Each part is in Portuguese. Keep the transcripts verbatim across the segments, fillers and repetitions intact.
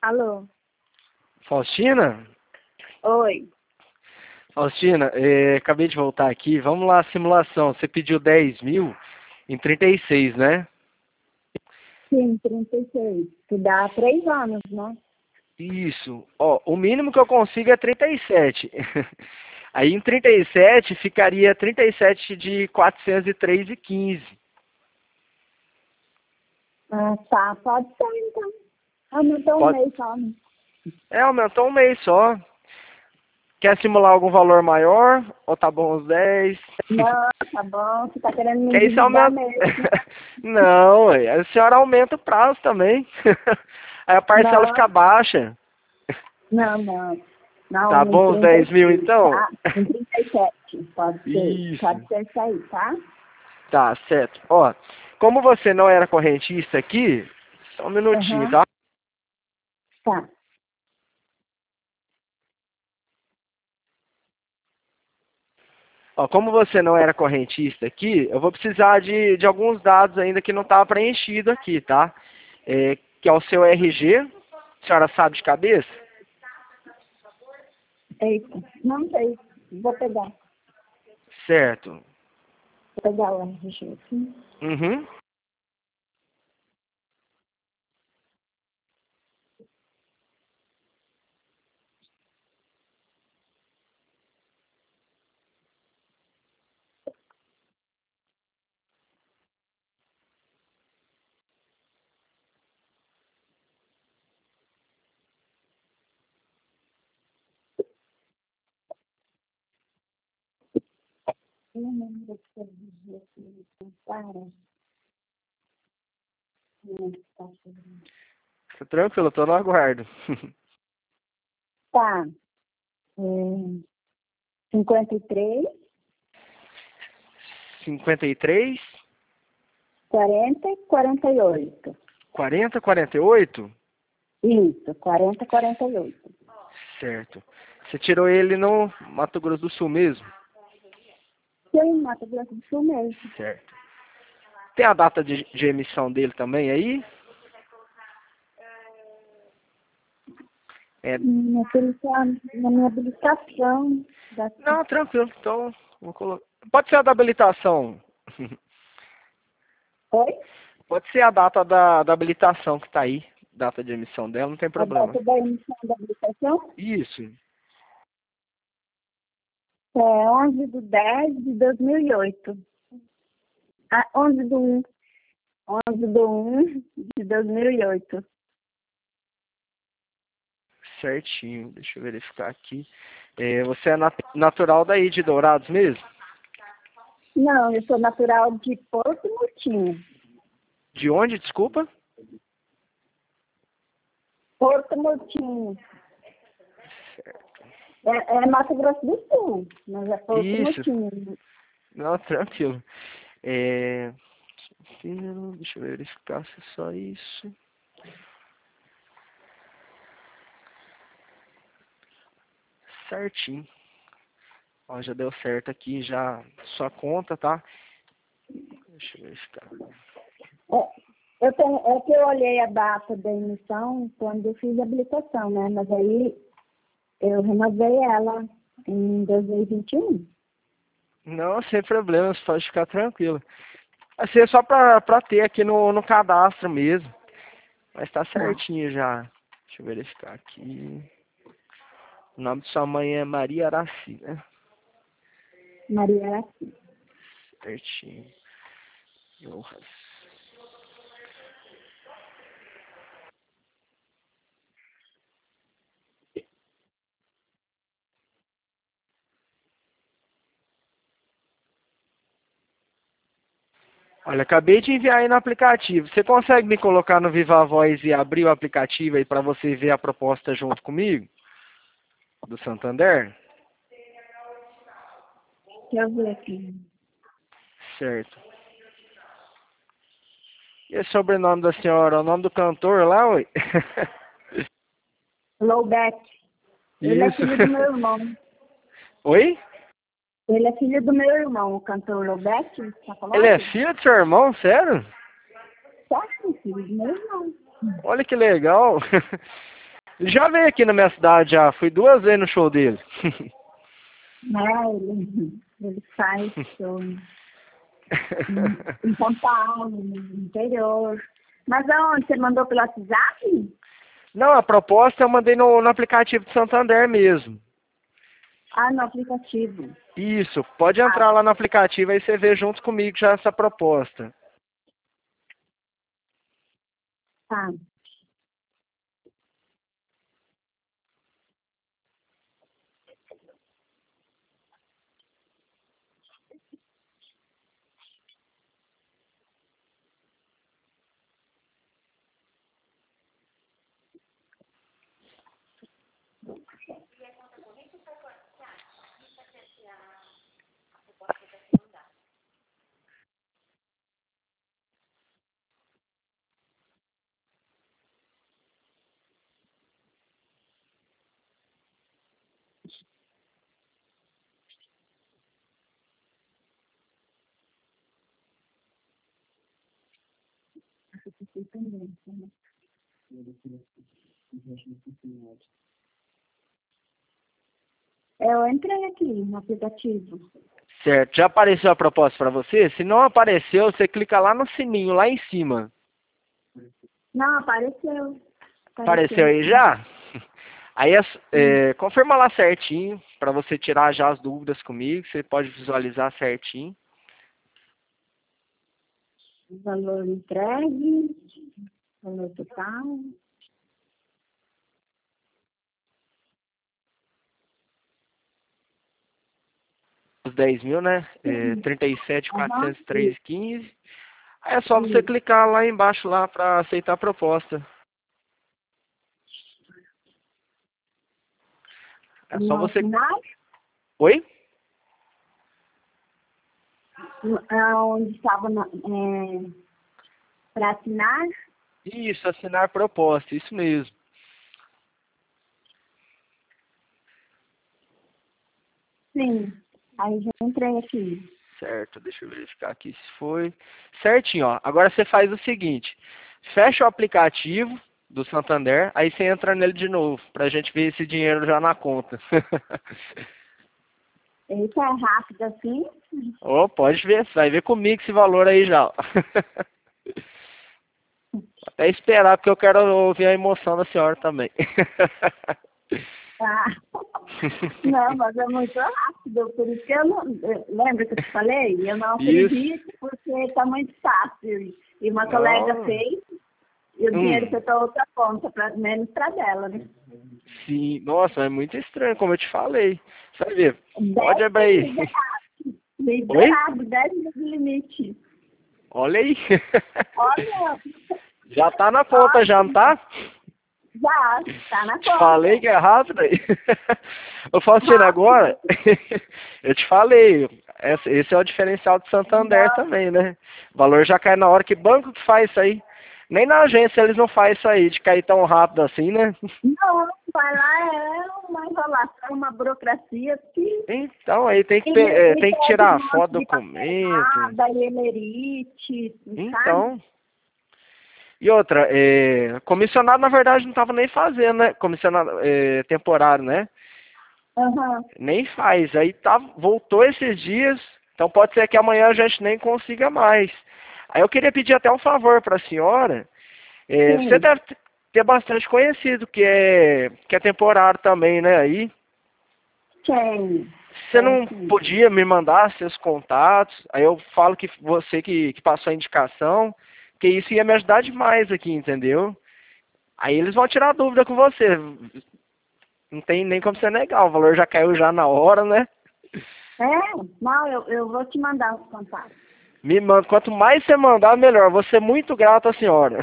Alô? Faustina? Oi. Faustina, é, acabei de voltar aqui. Vamos lá, simulação. Você pediu dez mil em trinta e seis, né? Sim, trinta e seis. Que dá três anos, né? Isso. Ó, o mínimo que eu consigo é trinta e sete. Aí em trinta e sete ficaria trinta e sete de quatrocentos e três e quinze. Ah, tá. Pode ser, então. Aumentou um Pode... mês só, né? É, aumentou um mês só. Quer simular algum valor maior? Ou tá bom os dez? Não, tá bom. Você tá querendo me Que isso endividar aumenta. mesmo. Não, ué, a senhora aumenta o prazo também. Aí a parcela Não, fica baixa. não, não. Tá Não, em bom os trinta dez e mil seis, então? tá? Em trinta e sete. Pode ser. Pode Isso. ser isso aí, tá? Tá, certo. Ó, como você não era correntista aqui, só um minutinho, Aham. tá? Tá. Ó, como você não era correntista aqui, eu vou precisar de, de alguns dados ainda que não tá preenchido aqui, tá? É, que é o seu R G, a senhora sabe de cabeça? Eita. Não sei. Vou pegar. Certo. Vou pegar o R G aqui. Uhum. Eu não lembro se eu dizia que para. Não, tá chegando. Fica tranquilo, eu tô no aguardo. Tá. É, cinquenta e três, cinquenta e três, quarenta e quarenta e oito. quarenta, quarenta e oito? Isso, quarenta, quarenta e oito. Certo. Você tirou ele no Mato Grosso do Sul mesmo? Tem Mato Grosso do Sul mesmo. Certo. Tem a data de, de emissão dele também aí? É... Hum, Aquele tá na minha habilitação. Daqui. Não, tranquilo. Então, vou colocar. Pode ser a da habilitação. Oi? Pode ser a data da, da habilitação que tá aí. Data de emissão dela, não tem A problema. data da emissão da habilitação Isso. é onze de dez de dois mil e oito. Ah, onze de um. onze de um de dois mil e oito. Certinho. Deixa eu verificar aqui. É, você é nat natural daí de Dourados mesmo? Não, eu sou natural de Porto Murtinho. De onde, desculpa? Porto Murtinho. É, é Mato Grosso do Sul, mas é Porto Isso. Murtinho. Não, tranquilo. É... Deixa eu verificar se é só isso. Certinho. Ó, já deu certo aqui, já sua conta, tá? Deixa eu verificar. É, eu tenho, é que eu olhei a data da emissão quando eu fiz a habilitação, né? Mas aí eu renovei ela em dois mil e vinte e um. Não, sem problemas, pode ficar tranquilo. Assim, é só pra, pra ter aqui no, no cadastro mesmo. Mas tá Tá, certinho já. Deixa eu verificar aqui. O nome de sua mãe é Maria Araci, né? Maria Araci. Certinho. Rojas. Olha, acabei de enviar aí no aplicativo. Você consegue me colocar no Viva Voz e abrir o aplicativo aí para você ver a proposta junto comigo? Do Santander? Deixa eu ver aqui. Certo. E o sobrenome da senhora? O nome do cantor lá, oi? Lowback. Ele é Isso. filho do meu irmão. Oi? Ele é filho do meu irmão, o cantor Lowback, você tá Ele é falando? filho do seu irmão, sério? Tá, filho do meu irmão. Olha que legal. Ele já veio aqui na minha cidade, já. Fui duas vezes no show dele. É, ele, ele faz show em, em São Paulo, no interior. Mas aonde? Você mandou pelo WhatsApp? Não, a proposta eu mandei no, no aplicativo de Santander mesmo. Ah, no aplicativo. Isso, pode entrar lá no aplicativo aí você vê junto comigo já essa proposta. Tá. Eu entrei aqui no aplicativo. Certo, já apareceu a proposta para você? Se não apareceu, você clica lá no sininho, lá em cima. Não, apareceu. Apareceu aí já? Aí é, confirma lá certinho, para você tirar já as dúvidas comigo, você pode visualizar certinho. Valor entregue, valor total. Os dez mil, né? É, trinta e sete mil quatrocentos e três Uhum. reais e quinze centavos. Aí é só você clicar lá embaixo lá para aceitar a proposta. É só No você... final, Oi? onde estava é, para assinar. Isso, assinar proposta, isso mesmo. Sim, aí já entrei aqui. Certo, deixa eu verificar aqui se foi. Certinho, ó. Agora você faz o seguinte. Fecha o aplicativo do Santander, aí você entra nele de novo, pra gente ver esse dinheiro já na conta. Eita, é rápido assim. Oh, pode ver, você vai ver comigo esse valor aí já. Até esperar, porque eu quero ouvir a emoção da senhora também. Ah. Não, mas é muito rápido, por isso que eu não. Lembra que eu te falei? Eu não acredito, Isso. porque está muito fácil. E uma Não. colega fez, e o Hum. dinheiro foi para outra conta, pra, menos para dela, né? Sim, nossa, é muito estranho, como eu te falei. Você vai ver, pode dez abrir aí. liberado, Oi? liberado, dez mil de limite. Olha aí. Olha, Já tá na conta, já não tá? já, está na Te conta. falei que é rápido aí. Ô Faustino, agora, eu te falei, esse esse é o diferencial do Santander também, né? O valor já cai na hora. Que banco que faz isso aí? Nem na agência eles não fazem isso aí, de cair tão rápido assim, né? Não, vai lá, é uma enrolação, uma burocracia que... Então, aí tem que, E pe- é, ele tem que pede tirar um foto monte do de documento. papelada, elerite, sabe? Então... E outra, é, comissionado na verdade não estava nem fazendo, né? Comissionado é, temporário, né? Uhum. Nem faz. Aí tá, voltou esses dias, então pode ser que amanhã a gente nem consiga mais. Aí eu queria pedir até um favor para a senhora. É, você Sim, deve ter bastante conhecido que é, que é temporário também, né? Aí tem. você Tem não sim. podia me mandar seus contatos, aí eu falo que você que, que passou a indicação, que isso ia me ajudar demais aqui, entendeu? Aí eles vão tirar dúvida com você. Não tem nem como você negar, o valor já caiu já na hora, né? É, não, eu, eu vou te mandar os contatos. Me manda, quanto mais você mandar, melhor. Vou ser muito grato à senhora.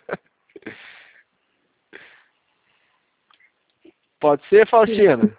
Pode ser, Sim. Faustina?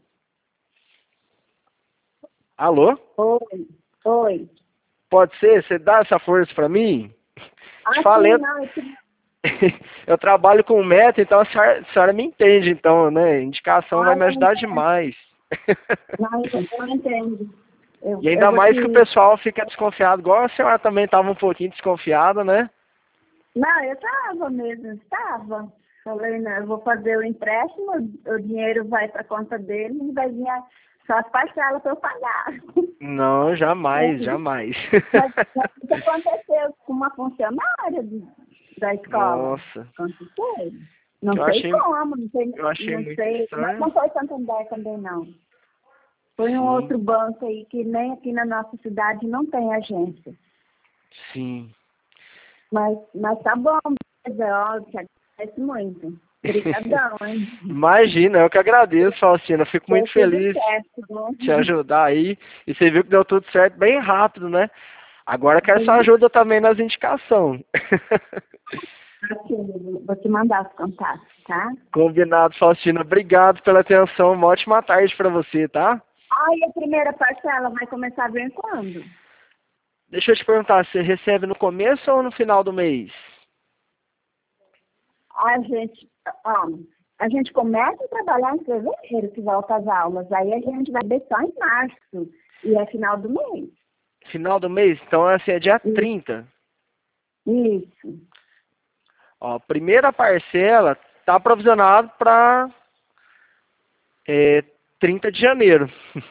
Alô? Oi, oi. Pode ser? Você dá essa força pra mim? Te Ah, falei, sim, não, eu, te... eu trabalho com meta, então a senhora, a senhora me entende, então, né? Indicação vai ah, me eu ajudar entendo. demais. Não, eu, eu entendo. Eu, E eu ainda vou mais que o te... pessoal fica desconfiado, igual a senhora também estava um pouquinho desconfiada, né? Não, eu estava mesmo, estava. Falei, não, eu vou fazer o empréstimo, o dinheiro vai para a conta dele e vai vir a- só as parcelas para eu pagar. Não, jamais, jamais. Mas mas isso aconteceu com uma funcionária de- da escola. Nossa, Aconteceu. Não eu sei achei, como, não sei, eu achei não muito sei. Mas estranho. não foi Santander também, não. Foi um Sim, outro banco aí que nem aqui na nossa cidade não tem agência. sim. Mas, mas tá bom, mas, ó, te agradeço muito. Obrigadão, hein? Imagina, eu que agradeço, Faustina. Eu fico Deu muito tudo feliz certo, né? de te ajudar aí. E você viu que deu tudo certo bem rápido, né? Agora eu quero sua Bem, ajuda também nas indicações. aqui, vou te mandar os contatos, tá? Combinado, Faustina. Obrigado pela atenção. Uma ótima tarde para você, tá? Ah, e a primeira parcela vai começar a vir quando? Deixa eu te perguntar, você recebe no começo ou no final do mês? A gente, ó, a gente começa a trabalhar em fevereiro, que volta às aulas. Aí a gente vai ver só em março. E é final do mês. Final do mês? Então, assim, é dia Isso. trinta. Isso. Ó, a primeira parcela tá provisionada para é, trinta de janeiro.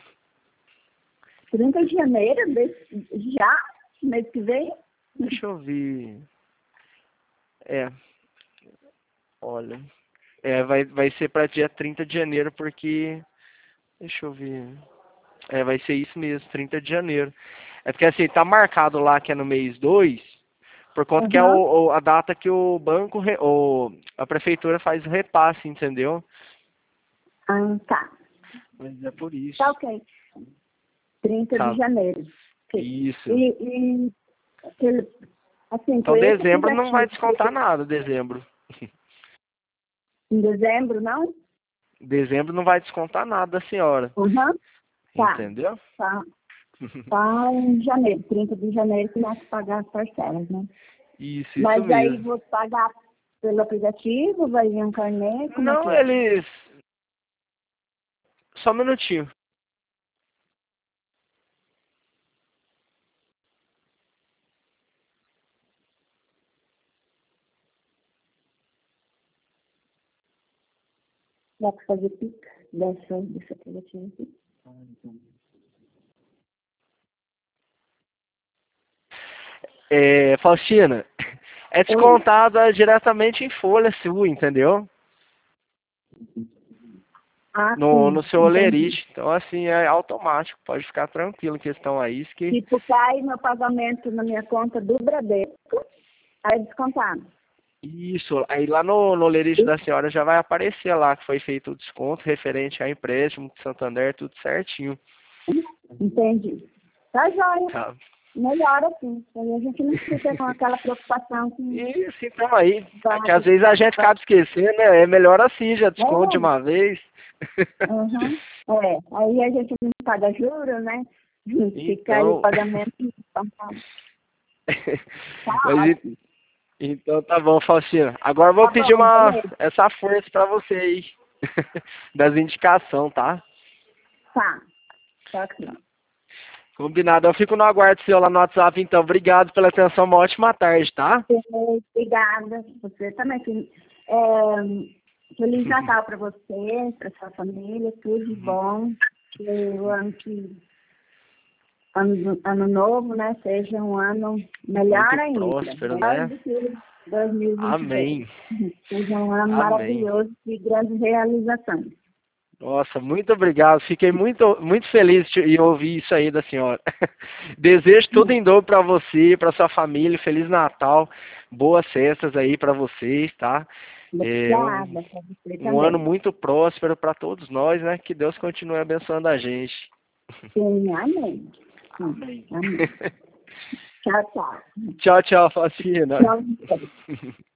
trinta de janeiro, desse- já, mês que vem? Deixa eu ver. É, olha. É, vai, vai ser para dia trinta de janeiro, porque. Deixa eu ver. É, vai ser isso mesmo, trinta de janeiro. É porque assim, tá marcado lá que é no mês dois, por conta que é Aham. o, o- a data que o banco, re- o, a prefeitura faz o repasse, entendeu? Ah, tá. Mas é por isso. Tá ok. trinta de Tá. janeiro. Ok. Isso. E, e aquele, assim, Então com esse dezembro não vai aplicativo, descontar nada, dezembro. em dezembro, não? Dezembro não vai descontar nada da senhora. Aham. Tá. Entendeu? Tá. Tá em janeiro, trinta de janeiro, começa a pagar as parcelas, né? Isso, isso Mas aí mesmo. vou pagar pelo aplicativo, vai vir um carnê, como é que Não, é? eles. Só um minutinho. Dá pra fazer pica dessa, desse aplicativo aqui? É, Faustina, é Oi. descontada diretamente em folha sua, entendeu? Ah, No, no sim, seu entendi. olerite. Então, assim, é automático. Pode ficar tranquilo em questão a isso que... Tipo, cai meu pagamento na minha conta do Bradesco, aí é descontado. Isso, aí lá no, no olerite da senhora já vai aparecer lá que foi feito o desconto referente a empréstimo de Santander, tudo certinho. Entendi. Tá jóia. Tá? Melhor assim. Aí a gente não fica com aquela preocupação com Isso, então aí, que às vários. vezes a gente acaba esquecendo, né? É melhor assim, já desconto de É, uma vez. uhum. É, aí a gente não paga juros, né? Fica aí o Então, pagamento. Tá mas e- ótimo. então tá bom, Faustina. Agora eu vou Tá pedir bom, uma, beleza. essa força pra você aí, das indicações, tá? Tá. Tá aqui. Combinado. Eu fico no aguardo seu lá no WhatsApp, então. Obrigado pela atenção, uma ótima tarde, tá? Obrigada. Você também. Feliz, é, Feliz Natal para você, para sua família, tudo de bom. Que o ano que ano, ano novo, né, seja um ano melhor Muito ainda. próspero, Melhor né? do que dois mil e vinte e dois. Amém. Seja um ano Amém. maravilhoso de grandes realizações. Nossa, muito obrigado. Fiquei muito, muito feliz de em ouvir isso aí da senhora. Desejo tudo em dobro para você, para sua família. Feliz Natal. Boas festas aí para vocês, tá? É um, Obrigada para você um ano também. muito próspero para todos nós, né? Que Deus continue abençoando a gente. Sim, amém. Sim, Amém. amém. Tchau, tchau. Tchau, tchau, Faustina. Tchau.